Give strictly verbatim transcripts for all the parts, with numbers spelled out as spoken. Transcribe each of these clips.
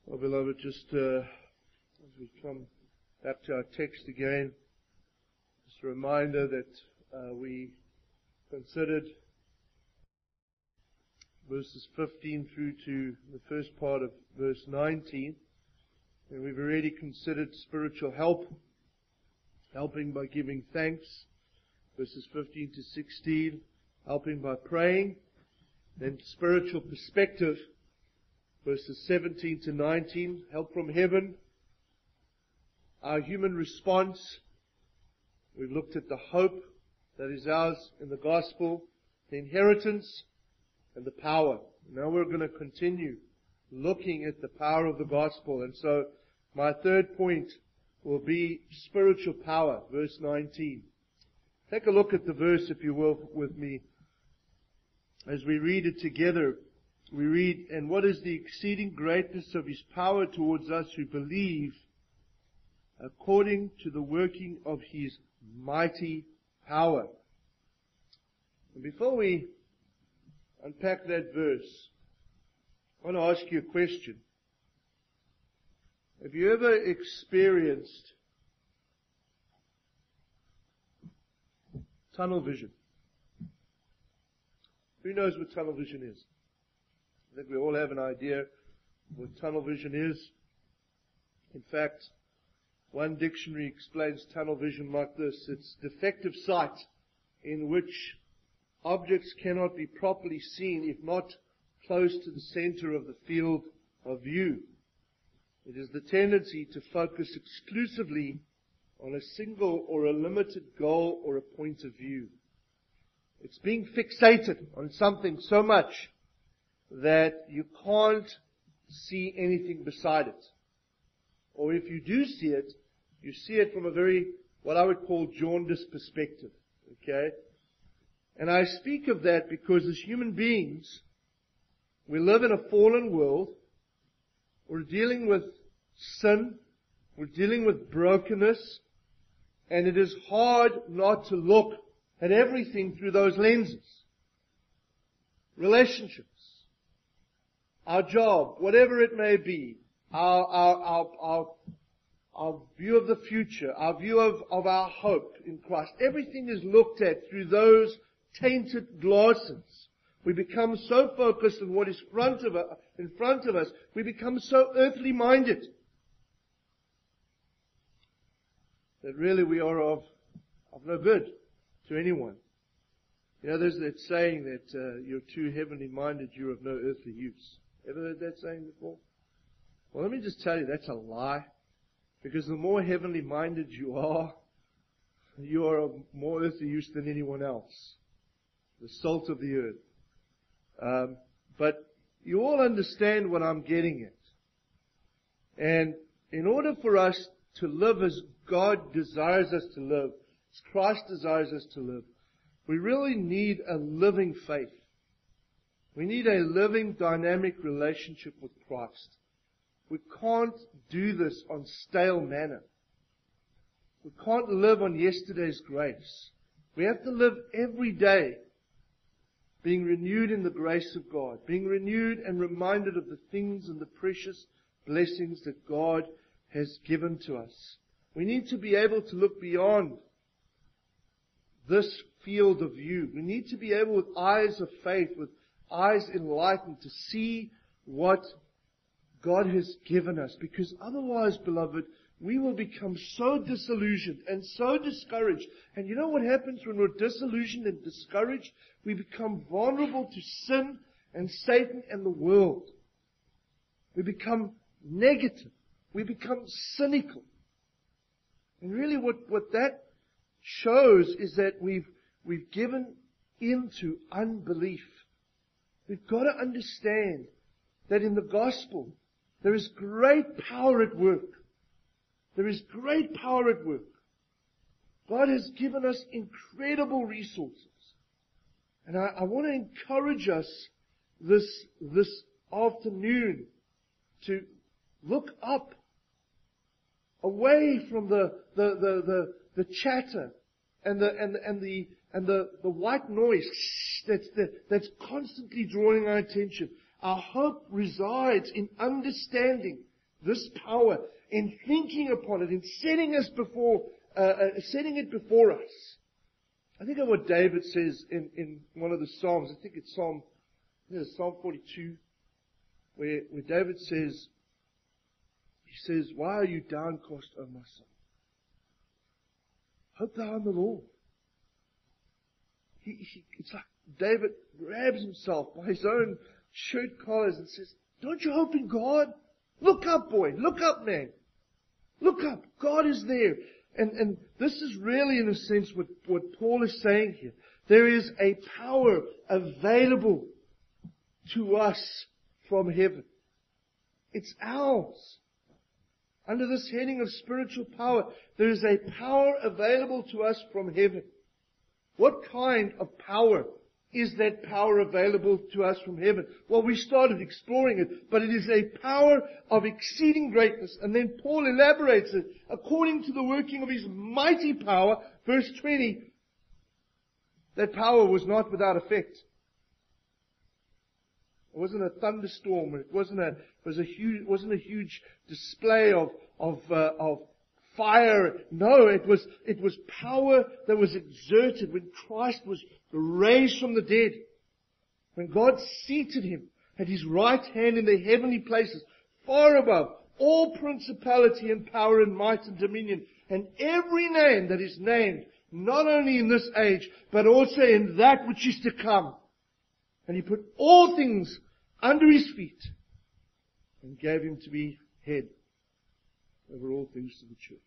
Well, beloved, just uh, as we come back to our text again, just a reminder that uh, we considered verses fifteen through to the first part of verse nineteen, and we've already considered spiritual help, helping by giving thanks, verses fifteen to sixteen, helping by praying, then spiritual perspective, verses seventeen to nineteen, help from heaven, our human response. We've looked at the hope that is ours in the gospel, the inheritance, and the power. Now we're going to continue looking at the power of the gospel. And so my third point will be spiritual power, verse nineteen. Take a look at the verse, if you will, with me. As we read it together, we read, "And what is the exceeding greatness of His power towards us who believe, according to the working of His mighty power." And before we unpack that verse, I want to ask you a question. Have you ever experienced tunnel vision? Who knows what tunnel vision is? I think we all have an idea what tunnel vision is. In fact, one dictionary explains tunnel vision like this: it's defective sight in which objects cannot be properly seen if not close to the center of the field of view. It is the tendency to focus exclusively on a single or a limited goal or a point of view. It's being fixated on something so much that you can't see anything beside it. Or if you do see it, you see it from a very, what I would call, jaundiced perspective. Okay? And I speak of that because as human beings, we live in a fallen world. We're dealing with sin. We're dealing with brokenness. And it is hard not to look at everything through those lenses. Relationships, our job, whatever it may be, our, our, our, our, our view of the future, our view of, of our hope in Christ, everything is looked at through those tainted glasses. We become so focused on what is front of us, in front of us, we become so earthly minded that really we are of, of no good to anyone. You know, there's that saying that uh, you're too heavenly minded, you're of no earthly use. Ever heard that saying before? Well, let me just tell you, that's a lie. Because the more heavenly minded you are, you are of more earthly use than anyone else. The salt of the earth. Um, but you all understand what I'm getting at. And in order for us to live as God desires us to live, as Christ desires us to live, we really need a living faith. We need a living, dynamic relationship with Christ. We can't do this on stale manner. We can't live on yesterday's grace. We have to live every day being renewed in the grace of God, being renewed and reminded of the things and the precious blessings that God has given to us. We need to be able to look beyond this field of view. We need to be able, with eyes of faith, with eyes enlightened, to see what God has given us. Because otherwise, beloved, we will become so disillusioned and so discouraged. And you know what happens when we're disillusioned and discouraged? We become vulnerable to sin and Satan and the world. We become negative. We become cynical. And really what, what that shows is that we've, we've given into unbelief. We've got to understand that in the gospel, there is great power at work. There is great power at work. God has given us incredible resources. And I, I want to encourage us this, this afternoon to look up, away from the, the, the, the, the chatter and the, and, and the, and the, the white noise that's, the, that's constantly drawing our attention. Our hope resides in understanding this power, in thinking upon it, in setting us before, uh, uh, setting it before us. I think of what David says in, in one of the Psalms. I think it's Psalm, I think it's Psalm forty-two, where, where David says, he says, "Why are you downcast, O my soul? Hope thou in the Lord." He, he, it's like David grabs himself by his own shirt collars and says, "Don't you hope in God? Look up, boy. Look up, man. Look up. God is there." And, and this is really, in a sense, what, what Paul is saying here. There is a power available to us from heaven. It's ours. Under this heading of spiritual power, there is a power available to us from heaven. What kind of power is that power available to us from heaven? Well, we started exploring it, but it is a power of exceeding greatness. And then Paul elaborates it. According to the working of His mighty power, verse twenty, that power was not without effect. It wasn't a thunderstorm. It wasn't a, it was a huge, it wasn't a huge display of, of, uh, of fire. No, it was, it was power that was exerted when Christ was raised from the dead. When God seated Him at His right hand in the heavenly places, far above all principality and power and might and dominion, and every name that is named, not only in this age, but also in that which is to come. And He put all things under His feet and gave Him to be head over all things to the church.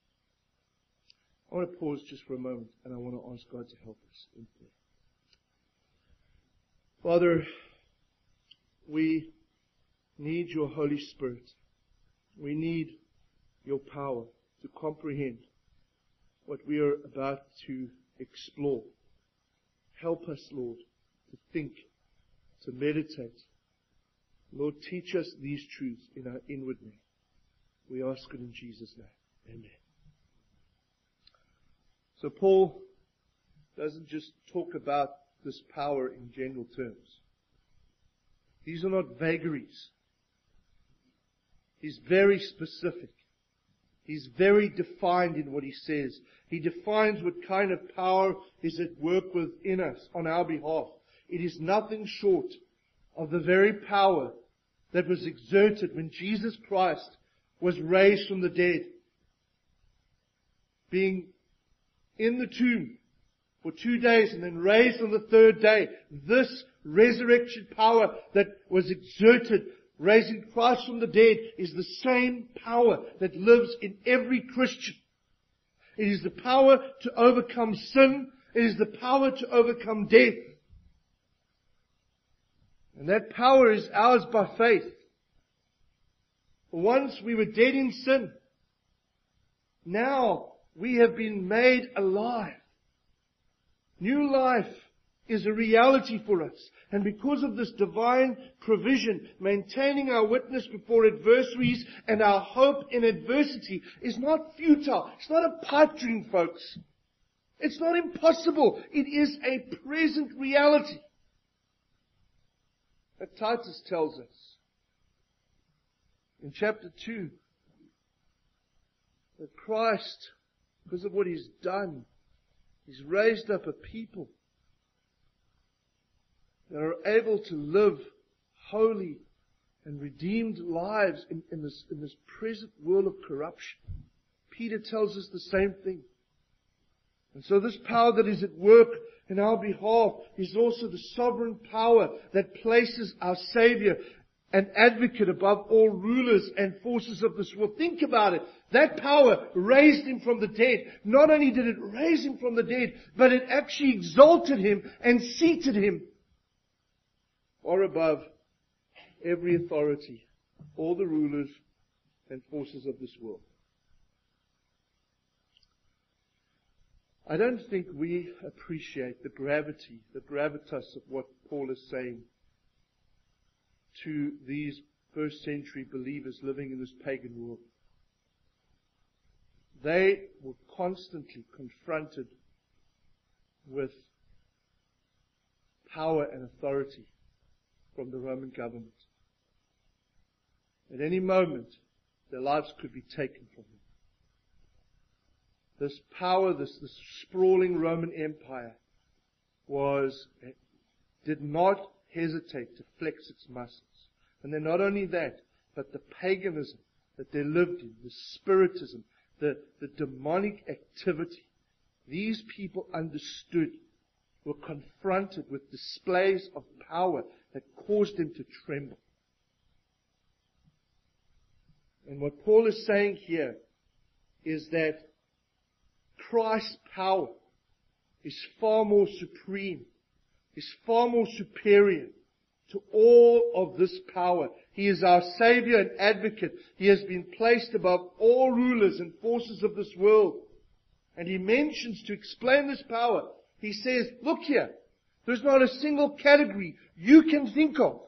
I want to pause just for a moment, and I want to ask God to help us in prayer. Father, we need Your Holy Spirit. We need Your power to comprehend what we are about to explore. Help us, Lord, to think, to meditate. Lord, teach us these truths in our inward man. We ask it in Jesus' name. Amen. So Paul doesn't just talk about this power in general terms. These are not vagaries. He's very specific. He's very defined in what he says. He defines what kind of power is at work within us on our behalf. It is nothing short of the very power that was exerted when Jesus Christ was raised from the dead. Being in the tomb for two days and then raised on the third day. This resurrection power that was exerted, raising Christ from the dead, is the same power that lives in every Christian. It is the power to overcome sin. It is the power to overcome death. And that power is ours by faith. Once we were dead in sin. Now we have been made alive. New life is a reality for us. And because of this divine provision, maintaining our witness before adversaries and our hope in adversity is not futile. It's not a pipe dream, folks. It's not impossible. It is a present reality. That Titus tells us in chapter two that Christ, because of what He's done, He's raised up a people that are able to live holy and redeemed lives in, in, this, in this present world of corruption. Peter tells us the same thing. And so this power that is at work in our behalf is also the sovereign power that places our Savior and advocate above all rulers and forces of this world. Think about it. That power raised Him from the dead. Not only did it raise Him from the dead, but it actually exalted Him and seated Him far above every authority, all the rulers and forces of this world. I don't think we appreciate the gravity, the gravitas of what Paul is saying to these first century believers living in this pagan world. They were constantly confronted with power and authority from the Roman government. At any moment, their lives could be taken from them. This power, this, this sprawling Roman Empire was, did not hesitate to flex its muscles. And then not only that, but the paganism that they lived in, the spiritism, the, the demonic activity. These people understood, were confronted with displays of power that caused them to tremble. And what Paul is saying here is that Christ's power is far more supreme, is far more superior to all of this power. He is our Savior and Advocate. He has been placed above all rulers and forces of this world. And he mentions, to explain this power, he says, look here, there's not a single category you can think of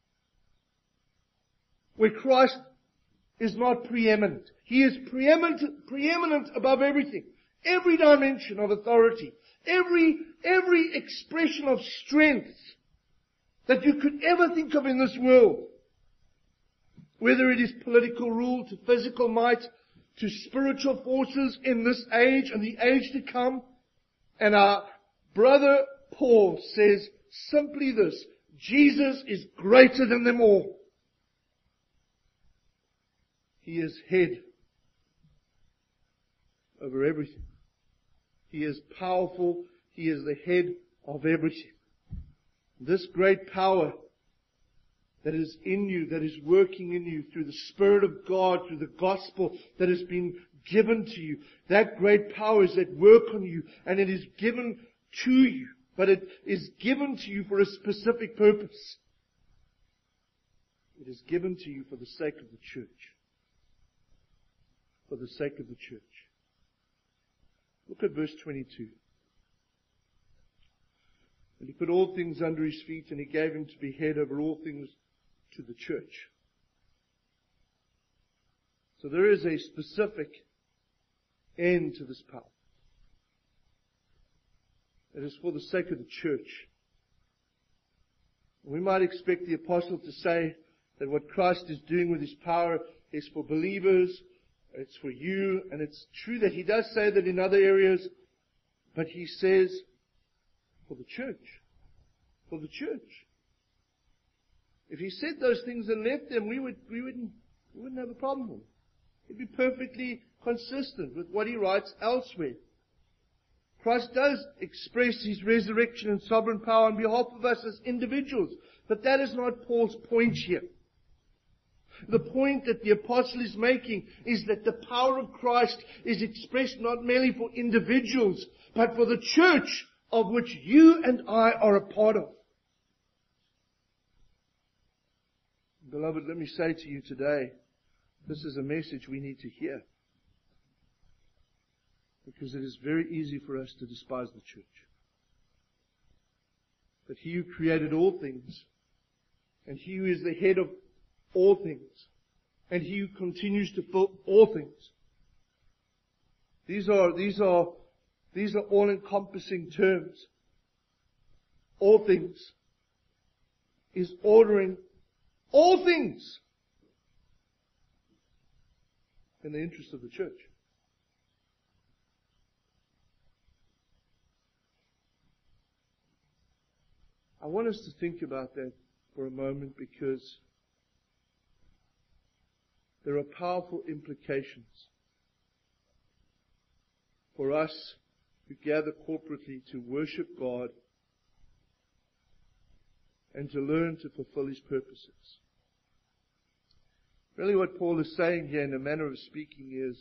where Christ is not preeminent. He is preeminent, preeminent above everything. Every dimension of authority, every, every expression of strength that you could ever think of in this world. Whether it is political rule to physical might, to spiritual forces in this age and the age to come. And our brother Paul says simply this: Jesus is greater than them all. He is head over everything. He is powerful. He is the head of everything. This great power that is in you, that is working in you through the Spirit of God, through the gospel that has been given to you, that great power is at work on you, and it is given to you, but it is given to you for a specific purpose. It is given to you for the sake of the church. For the sake of the church. Look at verse twenty-two. And he put all things under his feet, and he gave him to be head over all things to the church. So there is a specific end to this power. It is for the sake of the church. We might expect the apostle to say that what Christ is doing with his power is for believers, it's for you, and it's true that he does say that in other areas, but he says for the church. For the church. If he said those things and left them, we would, we wouldn't, we wouldn't have a problem with it. It'd be perfectly consistent with what he writes elsewhere. Christ does express his resurrection and sovereign power on behalf of us as individuals, but that is not Paul's point here. The point that the apostle is making is that the power of Christ is expressed not merely for individuals, but for the church of which you and I are a part of. Beloved, let me say to you today, this is a message we need to hear. Because it is very easy for us to despise the church. But he who created all things, and he who is the head of all things, and he who continues to fill all things. These are, these are, these are all-encompassing terms. All things is ordering all things in the interest of the church. I want us to think about that for a moment, because there are powerful implications for us who gather corporately to worship God and to learn to fulfill his purposes. Really what Paul is saying here in a manner of speaking is,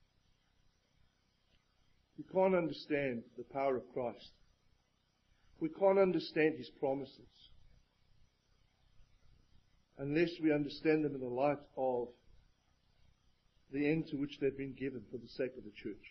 we can't understand the power of Christ. We can't understand his promises unless we understand them in the light of the end to which they've been given for the sake of the church.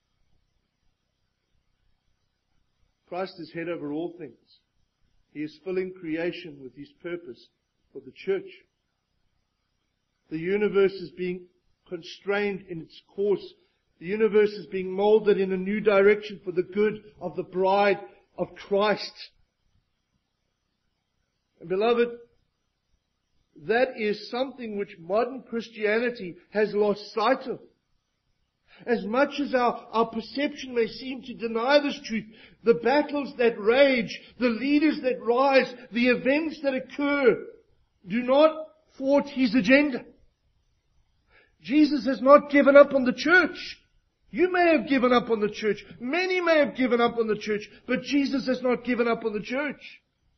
Christ is head over all things. He is filling creation with his purpose for the church. The universe is being constrained in its course. The universe is being molded in a new direction for the good of the bride of Christ. And beloved, That is something which modern Christianity has lost sight of. As much as our, our perception may seem to deny this truth, the battles that rage, the leaders that rise, the events that occur, do not thwart His agenda. Jesus has not given up on the church. You may have given up on the church. Many may have given up on the church, but Jesus has not given up on the church.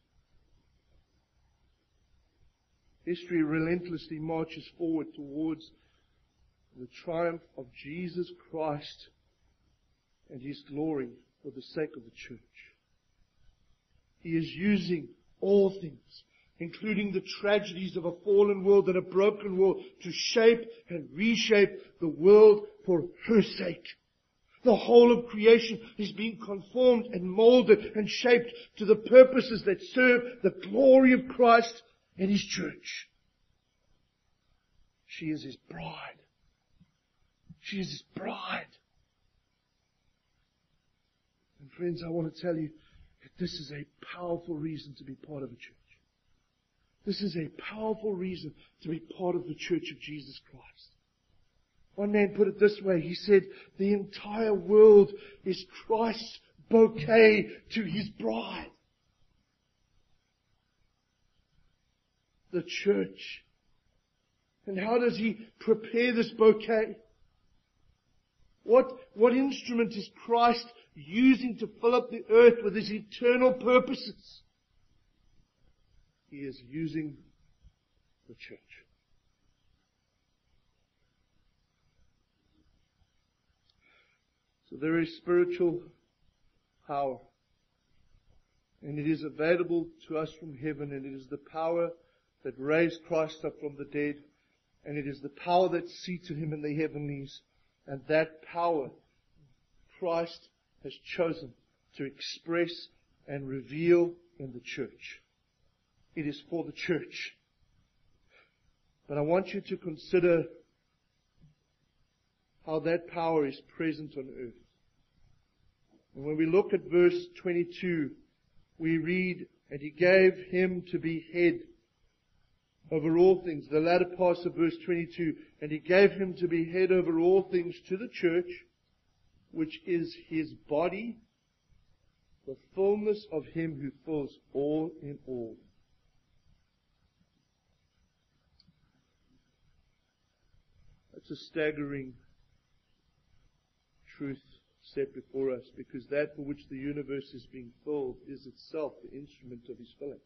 History relentlessly marches forward towards the triumph of Jesus Christ and His glory for the sake of the church. He is using all things, including the tragedies of a fallen world and a broken world, to shape and reshape the world for her sake. The whole of creation is being conformed and molded and shaped to the purposes that serve the glory of Christ and His church. She is His bride. She is His bride. And friends, I want to tell you that this is a powerful reason to be part of a church. This is a powerful reason to be part of the church of Jesus Christ. One man put it this way. He said, the entire world is Christ's bouquet to His bride. The church. And how does He prepare this bouquet? What, what instrument is Christ using to fill up the earth with His eternal purposes? He is using the church. So there is spiritual power. And it is available to us from heaven. And it is the power that raised Christ up from the dead. And it is the power that seated Him in the heavenlies. And that power Christ has chosen to express and reveal in the church. It is for the church. But I want you to consider how that power is present on earth. And when we look at verse twenty-two, we read, and He gave Him to be head over all things. The latter part of verse twenty-two, and He gave Him to be head over all things to the church, which is His body, the fullness of Him who fills all in all. That's a staggering truth set before us, because that for which the universe is being filled is itself the instrument of His filling.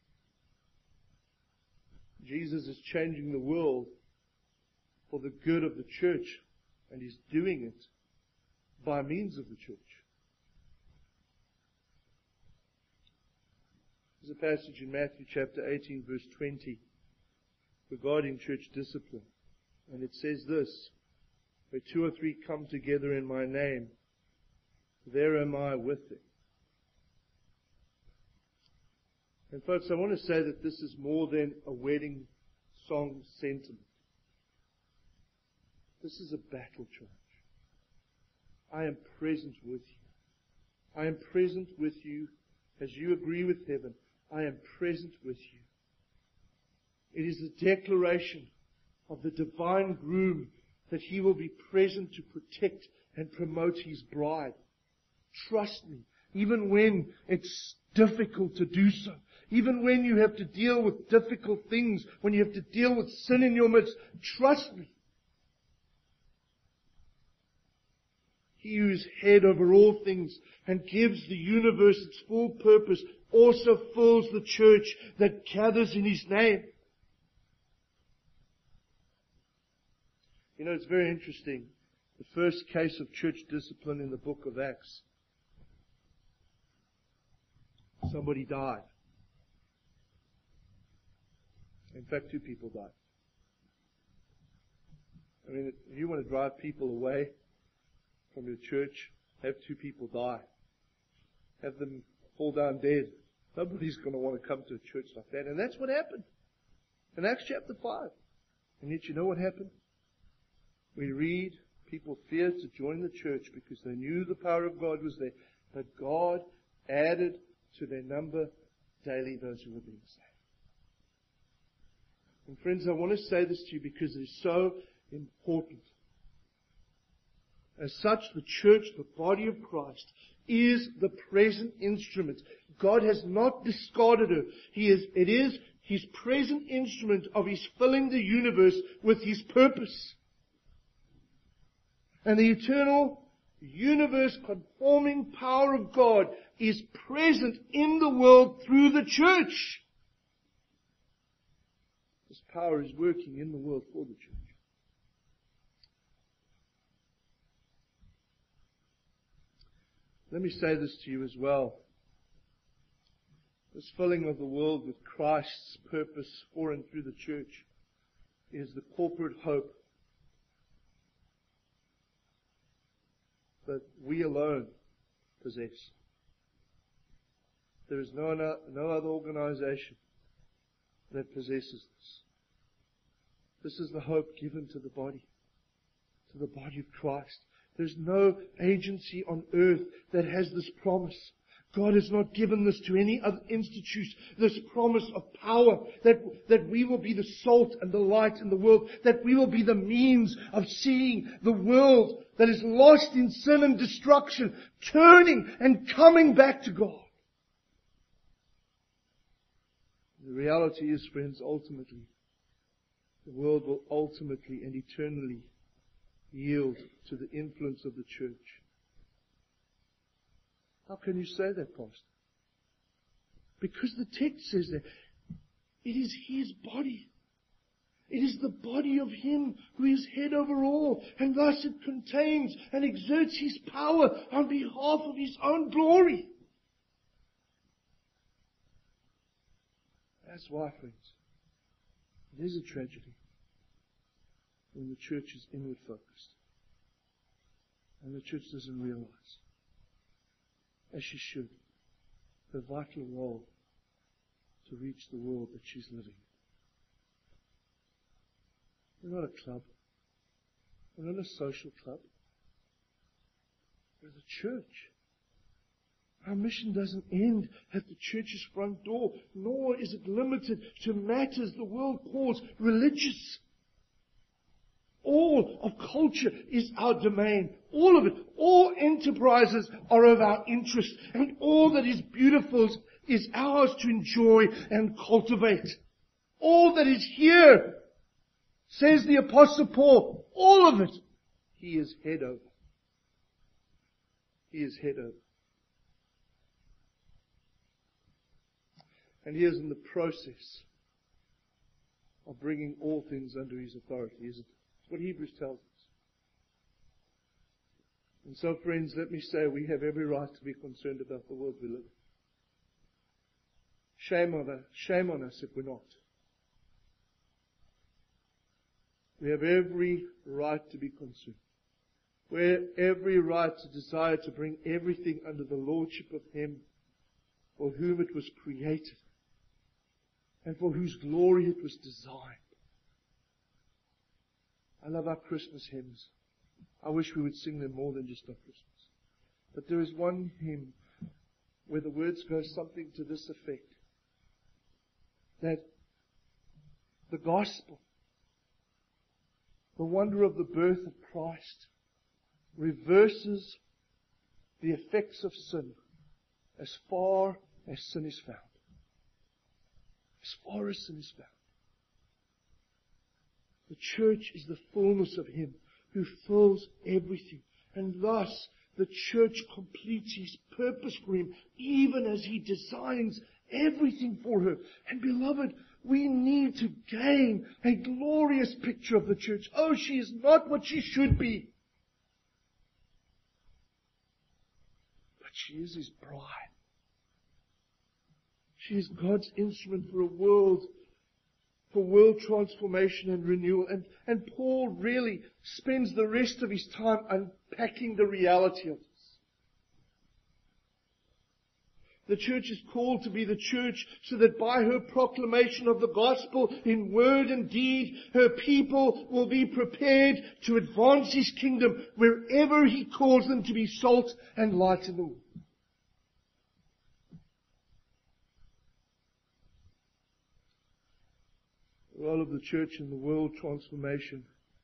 Jesus is changing the world for the good of the church, and He's doing it by means of the church. There's a passage in Matthew chapter eighteen, verse twenty, regarding church discipline. And it says this, where two or three come together in my name, there am I with them. And folks, I want to say that this is more than a wedding song sentiment. This is a battle charge. I am present with you. I am present with you as you agree with heaven. I am present with you. It is a declaration of the divine groom that He will be present to protect and promote His bride. Trust me, even when it's difficult to do so, even when you have to deal with difficult things, when you have to deal with sin in your midst, trust me. He who is head over all things and gives the universe its full purpose also fills the church that gathers in His name. You know, it's very interesting. The first case of church discipline in the book of Acts. Somebody died. In fact, two people died. I mean, if you want to drive people away from your church, have two people die. Have them fall down dead. Nobody's going to want to come to a church like that. And that's what happened in Acts chapter five. And yet you know what happened? We read, people feared to join the church because they knew the power of God was there. But God added to their number daily those who were being saved. And friends, I want to say this to you because it is so important. As such, the church, the body of Christ, is the present instrument. God has not discarded her. He is, it is His present instrument of His filling the universe with His purpose. And the eternal, universe-conforming power of God is present in the world through the church. This power is working in the world for the church. Let me say this to you as well. This filling of the world with Christ's purpose for and through the church is the corporate hope that we alone possess. There is no, no other organization that possesses this. This is the hope given to the body, to the body of Christ. There's no agency on earth that has this promise. God has not given this to any other institute, this promise of power, that, that we will be the salt and the light in the world, that we will be the means of seeing the world that is lost in sin and destruction, turning and coming back to God. The reality is, friends, ultimately, the world will ultimately and eternally yield to the influence of the church. How can you say that, Pastor? Because the text says that it is His body. It is the body of Him who is head over all, and thus it contains and exerts His power on behalf of His own glory. That's why, friends, it is a tragedy when the church is inward focused and the church doesn't realize, as she should, her vital role to reach the world that she's living in. We're not a club. We're not a social club. We're the church. Our mission doesn't end at the church's front door, nor is it limited to matters the world calls religious. All of culture is our domain. All of it. All enterprises are of our interest. And all that is beautiful is ours to enjoy and cultivate. All that is here, says the Apostle Paul, all of it, He is head over. He is head over. And He is in the process of bringing all things under His authority, isn't it? That's what Hebrews tells us. And so, friends, let me say we have every right to be concerned about the world we live in. Shame on us, shame on us if we're not. We have every right to be concerned. We have every right to desire to bring everything under the lordship of Him for whom it was created and for whose glory it was designed. I love our Christmas hymns. I wish we would sing them more than just on Christmas. But there is one hymn where the words go something to this effect. That the gospel, the wonder of the birth of Christ, reverses the effects of sin as far as sin is found. As far as sin is found. The church is the fullness of Him who fills everything. And thus, the church completes His purpose for Him, even as He designs everything for her. And beloved, we need to gain a glorious picture of the church. Oh, she is not what she should be. But she is His bride. She is God's instrument for a world, for world transformation and renewal. And, and Paul really spends the rest of his time unpacking the reality of this. The church is called to be the church so that by her proclamation of the gospel in word and deed, her people will be prepared to advance His kingdom wherever He calls them to be salt and light in the world. the role of the church in the world transformation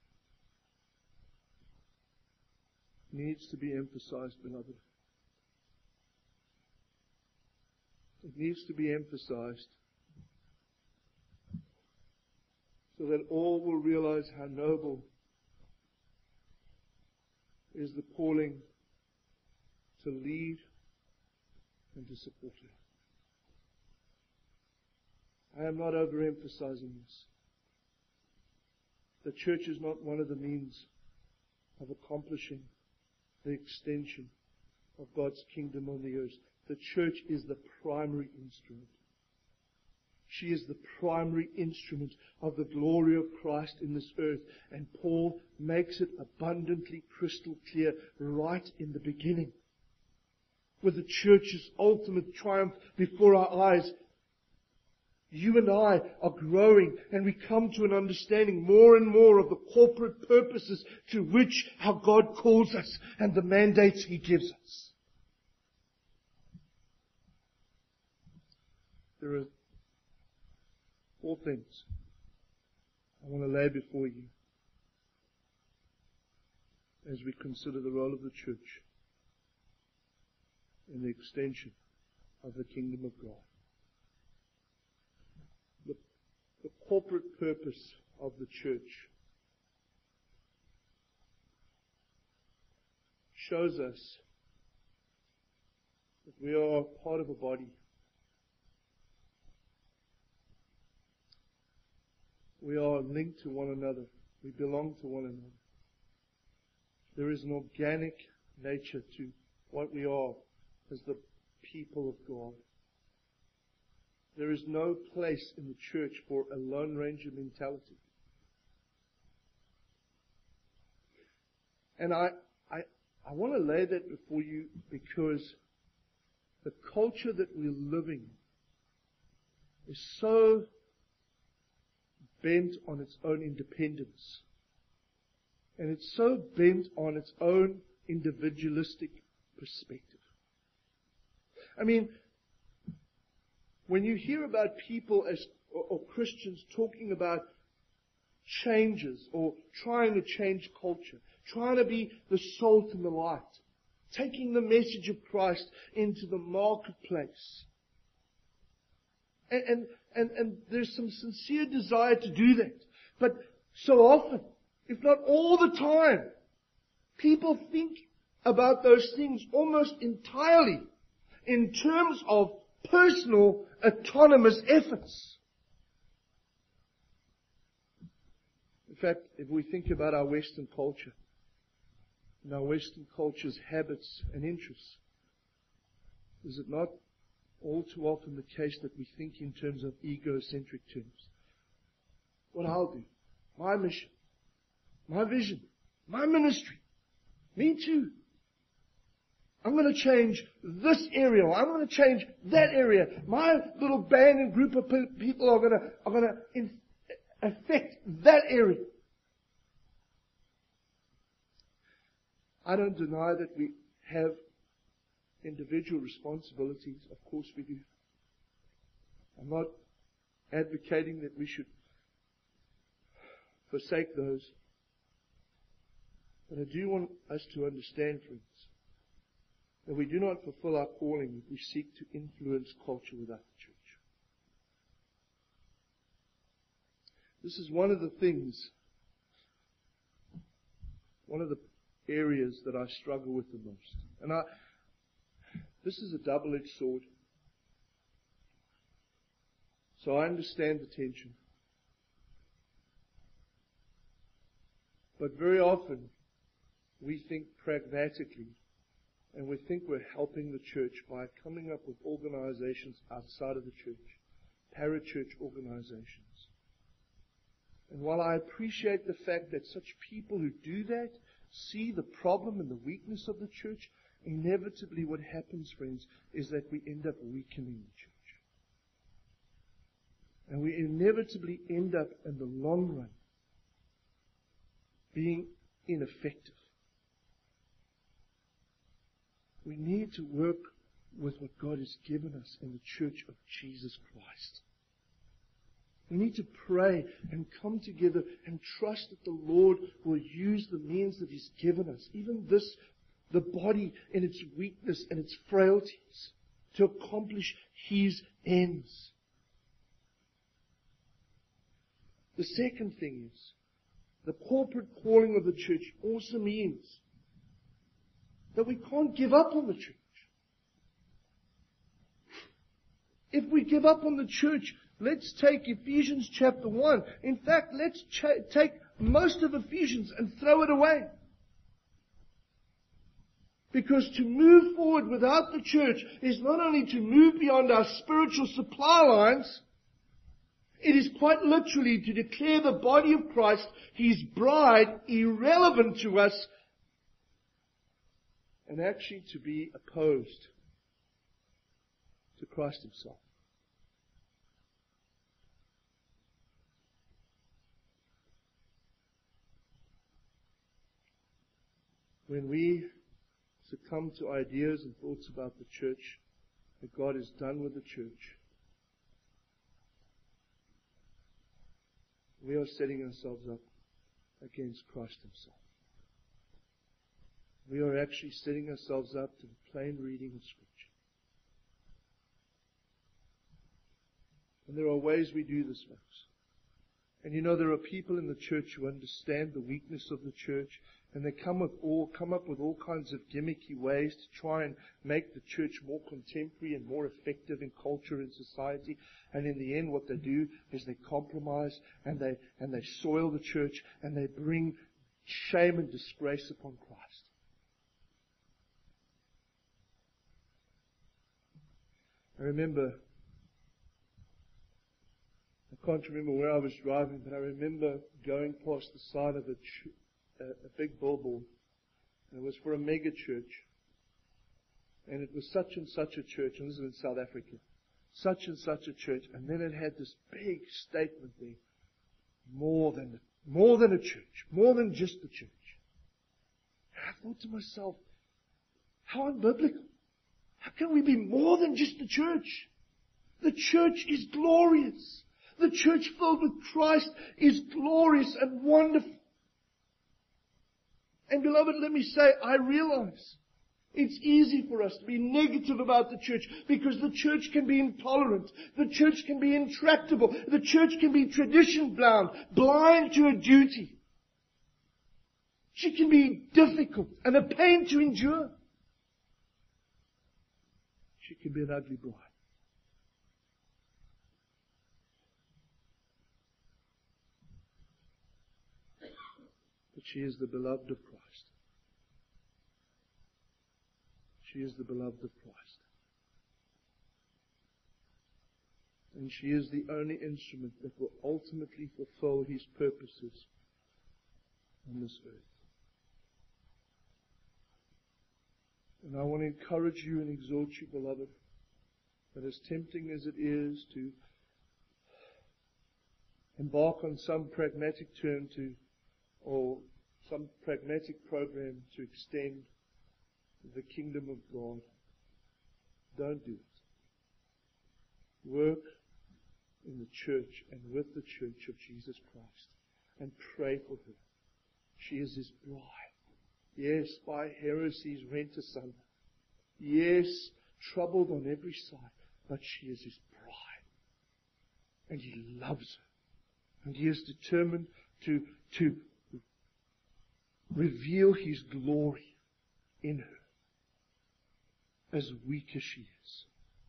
needs to be emphasized, beloved. It needs to be emphasized so that all will realize how noble is the calling to lead and to support it. I am not overemphasizing this. The church is not one of the means of accomplishing the extension of God's kingdom on the earth. The church is the primary instrument. She is the primary instrument of the glory of Christ in this earth. And Paul makes it abundantly crystal clear right in the beginning. With the church's ultimate triumph before our eyes, you and I are growing, and we come to an understanding more and more of the corporate purposes to which our God calls us and the mandates He gives us. There are four things I want to lay before you as we consider the role of the church in the extension of the kingdom of God. The, the corporate purpose of the church shows us that we are part of a body. We are linked to one another. We belong to one another. There is an organic nature to what we are as the people of God. There is no place in the church for a Lone Ranger mentality. And I, I, I want to lay that before you because the culture that we're living in is so bent on its own independence. And it's so bent on its own individualistic perspective. I mean, when you hear about people as or, or Christians talking about changes or trying to change culture, trying to be the salt and the light, taking the message of Christ into the marketplace, and, and And, and there's some sincere desire to do that. But so often, if not all the time, people think about those things almost entirely in terms of personal, autonomous efforts. In fact, if we think about our Western culture, and our Western culture's habits and interests, is it not all too often the case that we think in terms of egocentric terms? What I'll do, my mission, my vision, my ministry, me too. I'm going to change this area, or I'm going to change that area. My little band and group of people are going to, are going to in, affect that area. I don't deny that we have individual responsibilities. Of course we do. I'm not advocating that we should forsake those. But I do want us to understand, friends, that we do not fulfill our calling if we seek to influence culture without the church. This is one of the things, one of the areas that I struggle with the most. And I This is a double-edged sword. So I understand the tension. But very often, we think pragmatically, and we think we're helping the church by coming up with organizations outside of the church, parachurch organizations. And while I appreciate the fact that such people who do that see the problem and the weakness of the church, inevitably what happens, friends, is that we end up weakening the church. And we inevitably end up, in the long run, being ineffective. We need to work with what God has given us in the church of Jesus Christ. We need to pray and come together and trust that the Lord will use the means that He's given us, even this, the body in its weakness and its frailties, to accomplish His ends. The second thing is, the corporate calling of the church also means that we can't give up on the church. If we give up on the church, let's take Ephesians chapter one. In fact, let's ch- take most of Ephesians and throw it away. Because to move forward without the church is not only to move beyond our spiritual supply lines, it is quite literally to declare the body of Christ, His bride, irrelevant to us, and actually to be opposed to Christ Himself. When we succumb to ideas and thoughts about the church, that God is done with the church, we are setting ourselves up against Christ Himself. We are actually setting ourselves up to the plain reading of Scripture. And there are ways we do this, folks. And you know, there are people in the church who understand the weakness of the church, and they come with all, come up with all kinds of gimmicky ways to try and make the church more contemporary and more effective in culture and society. And in the end, what they do is they compromise and they, and they soil the church and they bring shame and disgrace upon Christ. I remember, I can't remember where I was driving, but I remember going past the side of a, ch- a, a big billboard. And it was for a mega church. And it was such and such a church, and this is in South Africa. Such and such a church. And then it had this big statement there. More than, more than a church. More than just a church. And I thought to myself, how unbiblical. How can we be more than just a church? The church is glorious. The church filled with Christ is glorious and wonderful. And beloved, let me say, I realize it's easy for us to be negative about the church because the church can be intolerant. The church can be intractable. The church can be tradition bound, blind to her duty. She can be difficult and a pain to endure. She can be an ugly bride. But she is the beloved of Christ. She is the beloved of Christ. And she is the only instrument that will ultimately fulfill His purposes on this earth. And I want to encourage you and exhort you, beloved, that as tempting as it is to embark on some pragmatic term to, or some pragmatic program to extend the kingdom of God, don't do it. Work in the church and with the church of Jesus Christ and pray for her. She is His bride. Yes, by heresies rent asunder. Yes, troubled on every side. But she is His bride. And He loves her. And He is determined to, to reveal His glory in her, as weak as she is.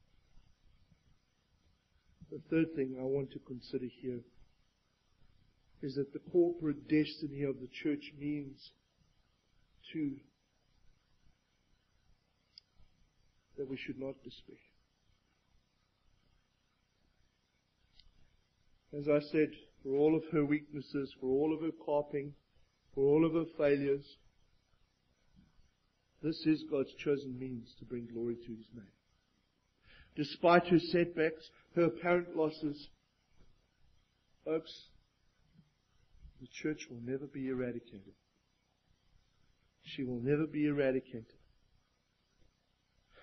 The third thing I want to consider here is that the corporate destiny of the church means Two, that we should not despair. As I said, for all of her weaknesses, for all of her carping, for all of her failures, this is God's chosen means to bring glory to His name. Despite her setbacks, her apparent losses, folks, the church will never be eradicated. She will never be eradicated.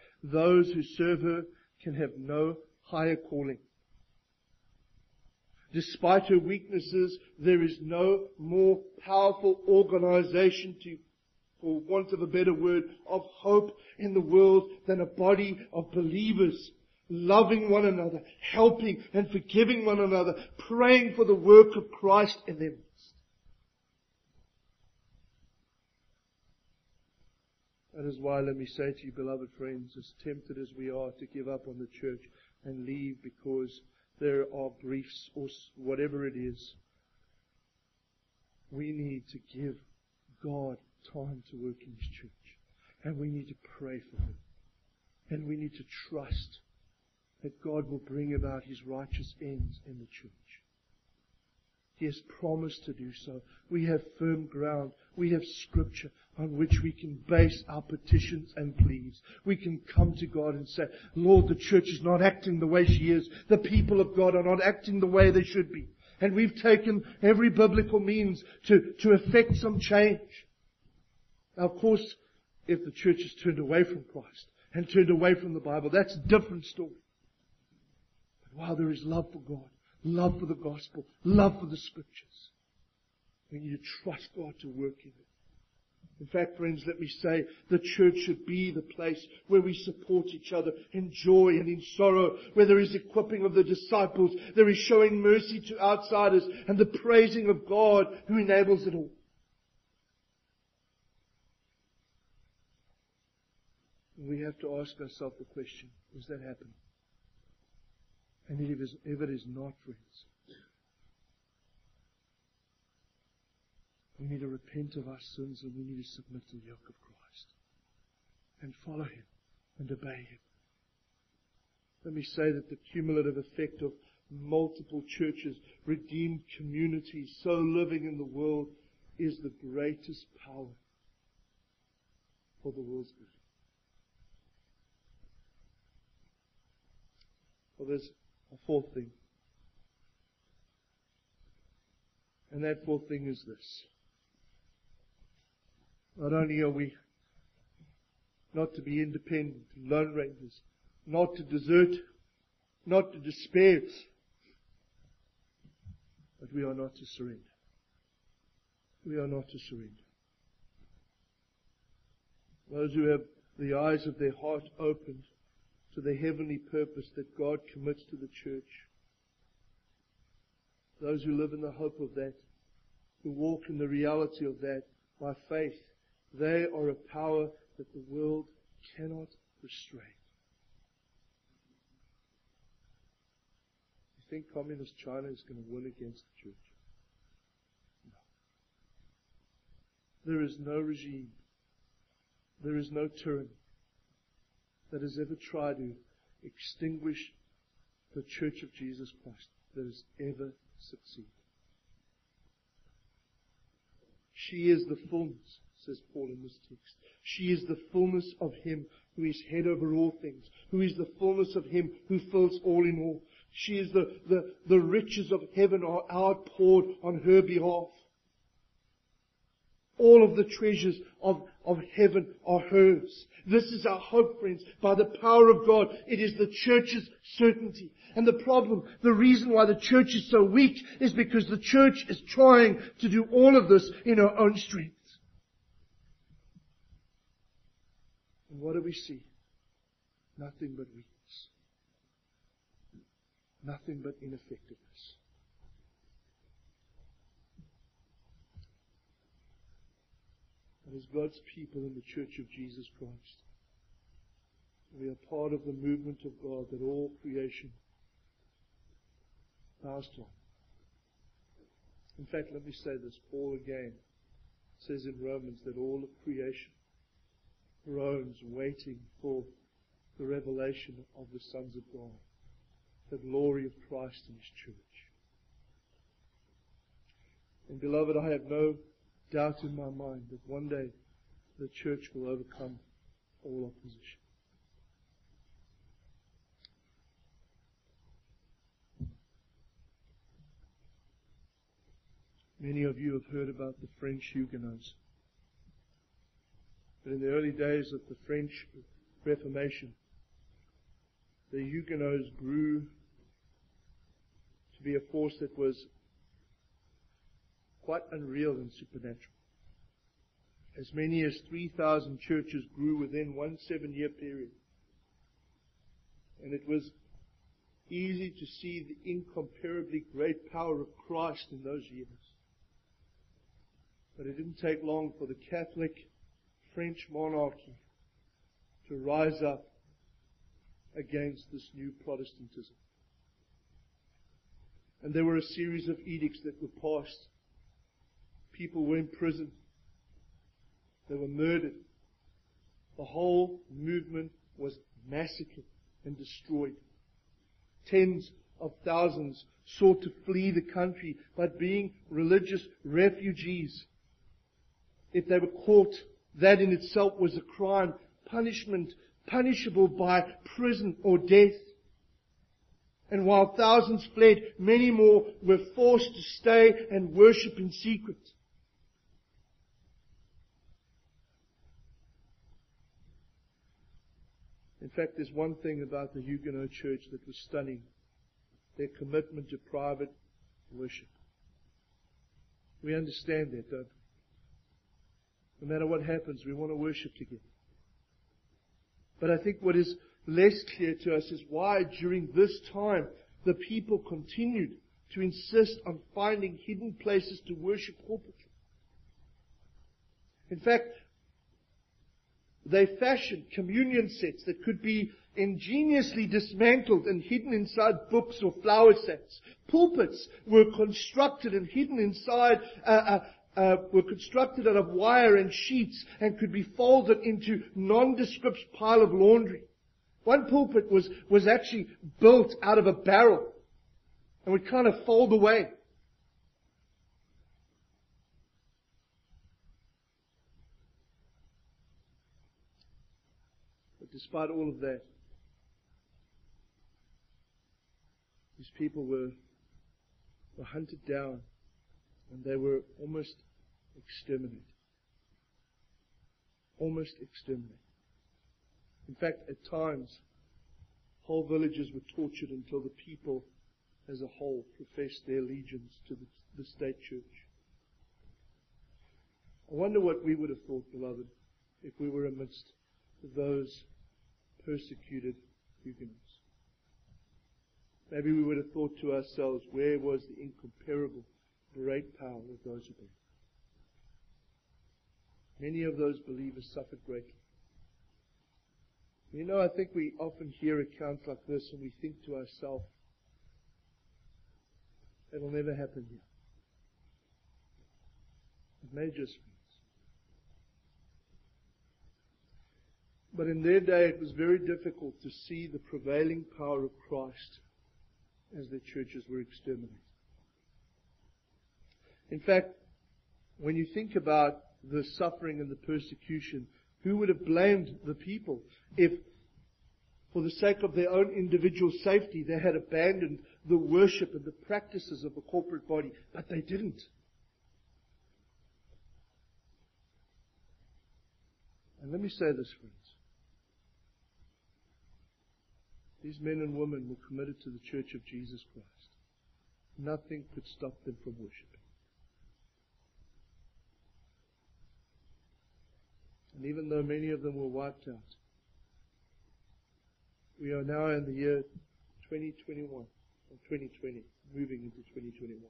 Those who serve her can have no higher calling. Despite her weaknesses, there is no more powerful organization to, for want of a better word, of hope in the world than a body of believers loving one another, helping and forgiving one another, praying for the work of Christ in their midst. That is why, let me say to you, beloved friends, as tempted as we are to give up on the church and leave because there are briefs or whatever it is, we need to give God time to work in His church. And we need to pray for Him. And we need to trust that God will bring about His righteous ends in the church. He has promised to do so. We have firm ground. We have Scripture on which we can base our petitions and pleas. We can come to God and say, Lord, the church is not acting the way she is. The people of God are not acting the way they should be. And we've taken every biblical means to, to effect some change. Now, of course, if the church is turned away from Christ and turned away from the Bible, that's a different story. But while there is love for God, love for the gospel, love for the Scriptures, we need to trust God to work in it. In fact, friends, let me say, the church should be the place where we support each other in joy and in sorrow, where there is equipping of the disciples, there is showing mercy to outsiders, and the praising of God who enables it all. And we have to ask ourselves the question, is that happening? And if it is, if it is not, friends, we need to repent of our sins and we need to submit to the yoke of Christ and follow Him and obey Him. Let me say that the cumulative effect of multiple churches, redeemed communities, so living in the world, is the greatest power for the world's good. Well, there's a fourth thing. And that fourth thing is this. Not only are we not to be independent, lone rangers, not to desert, not to despair, but we are not to surrender. We are not to surrender. Those who have the eyes of their heart opened to the heavenly purpose that God commits to the church, those who live in the hope of that, who walk in the reality of that by faith, they are a power that the world cannot restrain. You think communist China is going to win against the church? No. There is no regime, there is no tyranny that has ever tried to extinguish the church of Jesus Christ that has ever succeeded. She is the fullness, says Paul in this text. She is the fullness of Him who is head over all things, who is the fullness of Him who fills all in all. She is the, the, the riches of heaven are outpoured on her behalf. All of the treasures of, of heaven are hers. This is our hope, friends. By the power of God, it is the church's certainty. And the problem, the reason why the church is so weak is because the church is trying to do all of this in her own strength. And what do we see? Nothing but weakness. Nothing but ineffectiveness. And as God's people in the Church of Jesus Christ, we are part of the movement of God that all creation bows to. In fact, let me say this. Paul again says in Romans that all of creation groans waiting for the revelation of the sons of God, the glory of Christ in His church. And beloved, I have no doubt in my mind that one day the church will overcome all opposition. Many of you have heard about the French Huguenots. But in the early days of the French Reformation, the Huguenots grew to be a force that was quite unreal and supernatural. As many as three thousand churches grew within one seven-year period. And it was easy to see the incomparably great power of Christ in those years. But it didn't take long for the Catholic French monarchy to rise up against this new Protestantism. And there were a series of edicts that were passed. People were imprisoned. They were murdered. The whole movement was massacred and destroyed. Tens of thousands sought to flee the country, but being religious refugees, if they were caught, that in itself was a crime, punishment, punishable by prison or death. And while thousands fled, many more were forced to stay and worship in secret. In fact, there's one thing about the Huguenot Church that was stunning. Their commitment to private worship. We understand that, don't we? No matter what happens, we want to worship together. But I think what is less clear to us is why during this time the people continued to insist on finding hidden places to worship corporately. In fact, they fashioned communion sets that could be ingeniously dismantled and hidden inside books or flower sets. Pulpits were constructed and hidden inside, uh, uh, uh, were constructed out of wire and sheets and could be folded into nondescript pile of laundry. One pulpit was, was actually built out of a barrel and would kind of fold away. Despite all of that, these people were, were hunted down and they were almost exterminated. Almost exterminated. In fact, at times, whole villages were tortured until the people as a whole professed their allegiance to the, the state church. I wonder what we would have thought, beloved, if we were amidst those persecuted Huguenots. Maybe we would have thought to ourselves, where was the incomparable great power of those who believed? Many of those believers suffered greatly. You know, I think we often hear accounts like this and we think to ourselves, it'll never happen here. It may just be. But in their day, it was very difficult to see the prevailing power of Christ as their churches were exterminated. In fact, when you think about the suffering and the persecution, who would have blamed the people if, for the sake of their own individual safety, they had abandoned the worship and the practices of the corporate body? But they didn't. And let me say this, friends. These men and women were committed to the Church of Jesus Christ. Nothing could stop them from worshiping. And even though many of them were wiped out, we are now in the year twenty twenty-one, or twenty twenty, moving into twenty twenty-one.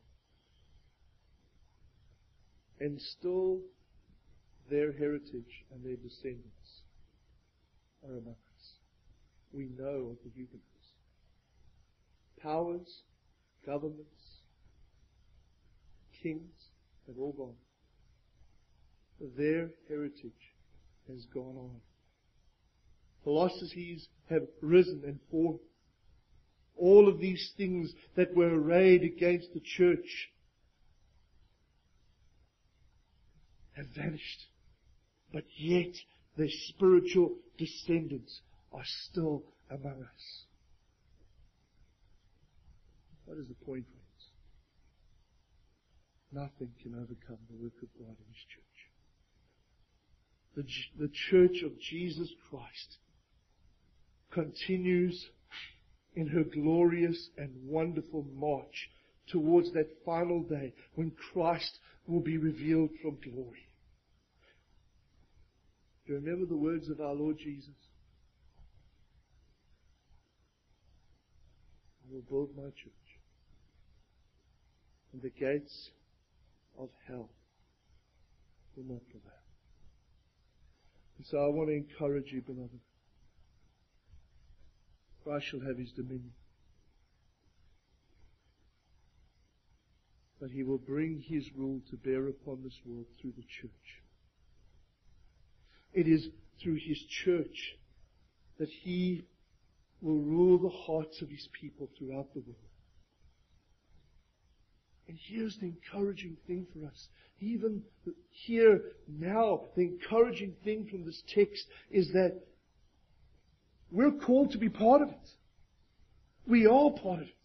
And still their heritage and their descendants are among us. We know of the Huguenots. Powers, governments, kings have all gone. Their heritage has gone on. Philosophies have risen and fallen. All of these things that were arrayed against the church have vanished. But yet their spiritual descendants are still among us. What is the point, friends? Nothing can overcome the work of God in His church. The, the church of Jesus Christ continues in her glorious and wonderful march towards that final day when Christ will be revealed from glory. Do you remember the words of our Lord Jesus? I will build my church, and the gates of hell will not prevail. And so I want to encourage you, beloved. Christ shall have His dominion. But He will bring His rule to bear upon this world through the church. It is through His church that He will rule the hearts of His people throughout the world. And here's the encouraging thing for us. Even here, now, the encouraging thing from this text is that we're called to be part of it. We are part of it.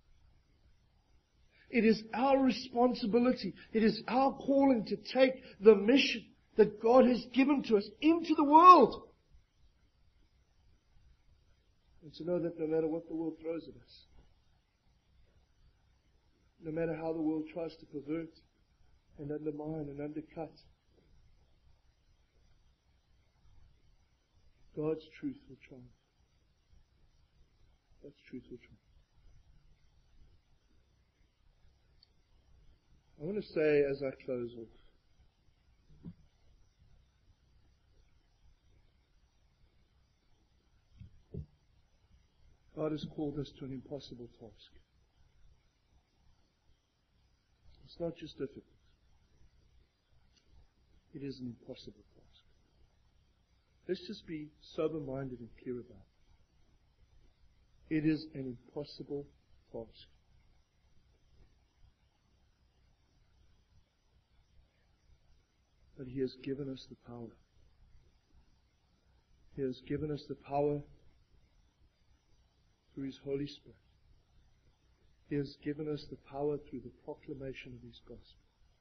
It is our responsibility. It is our calling to take the mission that God has given to us into the world. And to know that no matter what the world throws at us, no matter how the world tries to pervert and undermine and undercut, God's truth will triumph. God's truth will triumph. I want to say as I close off, God has called us to an impossible task. It's not just difficult. It is an impossible task. Let's just be sober-minded and clear about it. It is an impossible task. But He has given us the power. He has given us the power through His Holy Spirit. He has given us the power through the proclamation of His gospel.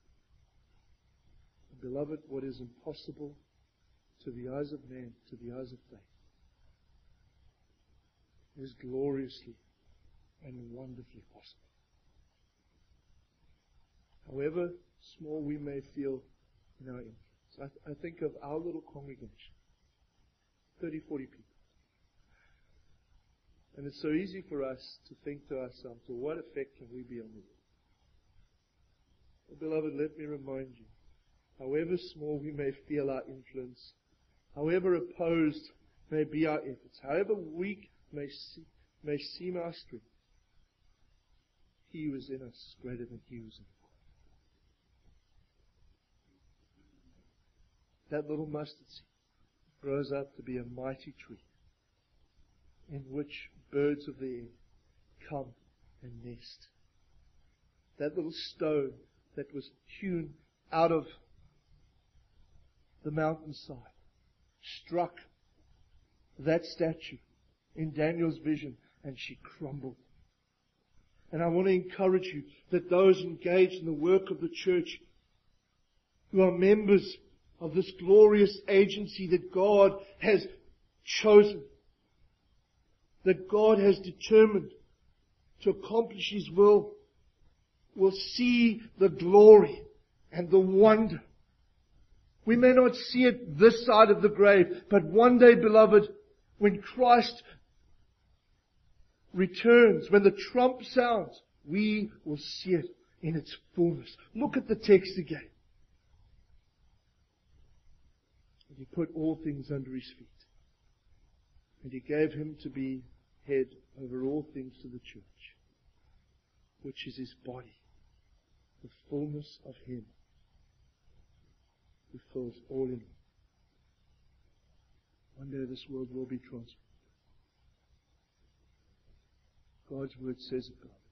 And beloved, what is impossible to the eyes of man, to the eyes of faith, is gloriously and wonderfully possible. However small we may feel in our influence. I, th- I think of our little congregation, thirty, forty people. And it's so easy for us to think to ourselves, well, what effect can we be on the world? Well, beloved, let me remind you, however small we may feel our influence, however opposed may be our efforts, however weak may, see, may seem our strength, He who is in us is greater than He who is in the world. That little mustard seed grows up to be a mighty tree in which birds of the air come and nest. That little stone that was hewn out of the mountainside struck that statue in Daniel's vision, and she crumbled. And I want to encourage you that those engaged in the work of the church, who are members of this glorious agency that God has chosen, that God has determined to accomplish His will, will see the glory and the wonder. We may not see it this side of the grave, but one day, beloved, when Christ returns, when the trump sounds, we will see it in its fullness. Look at the text again. And He put all things under His feet. And He gave Him to be head over all things to the church, which is His body, the fullness of Him who fills all in all. One day this world will be transformed. God's word says it, beloved.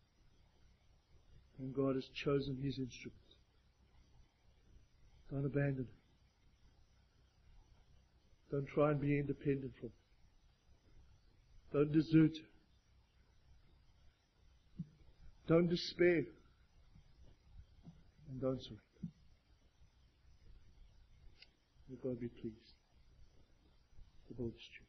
And God has chosen His instrument. Don't abandon it. Don't try and be independent from it. Don't desert it. Don't despair. And don't surrender. May God be pleased to build His church.